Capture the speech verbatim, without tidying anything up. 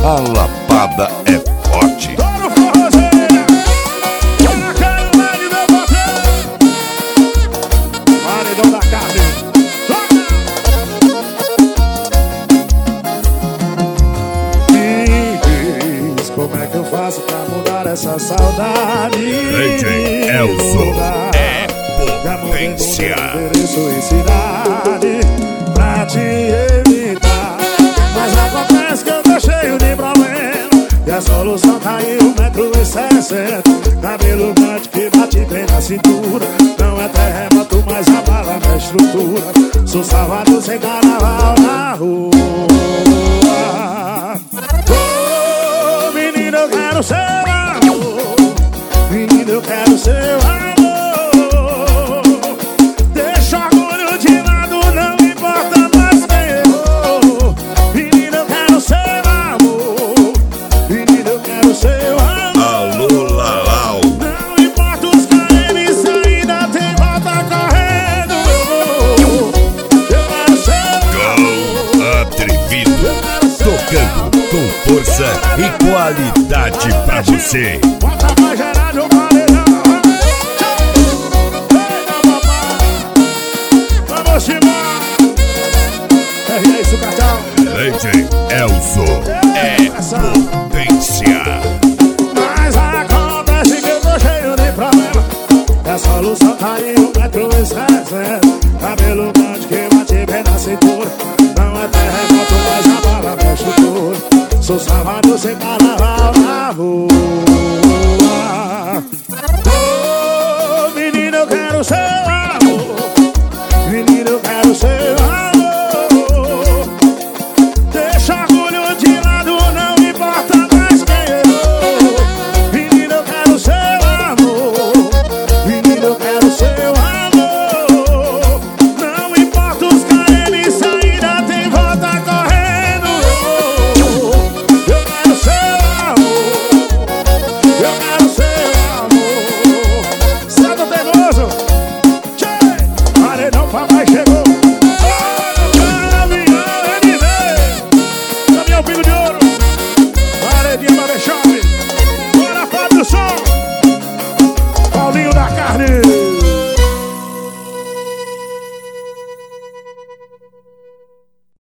A lapada é forte. Toro forrozeira, ela quer o lado do meu patrão. Maridão da carne. Me diz como é que eu faço pra mudar essa saudade. D J Elzo é potência. Endereço e cidade pra te evitar, mas acontece que eu tô cheio de problema e a solução tá aí, um metro e sessenta. Cabelo grande que bate bem na cintura. Não é terremoto, mas abala na estrutura. Sou salvador sem carnaval na rua. Oh, menino, eu quero seu amor. Menino, eu quero seu amor. Com força e qualidade pra você. Bota mais geral no paredão. Vamos embora. É isso, cartão. D J Elzo é potência. Mas acontece que eu tô cheio de problema. A solução tá aí, um metro e sessenta. Cabelo grande que bate bem na cintura. Não é terremoto, mas a bala mexe tudo. Sou salvador.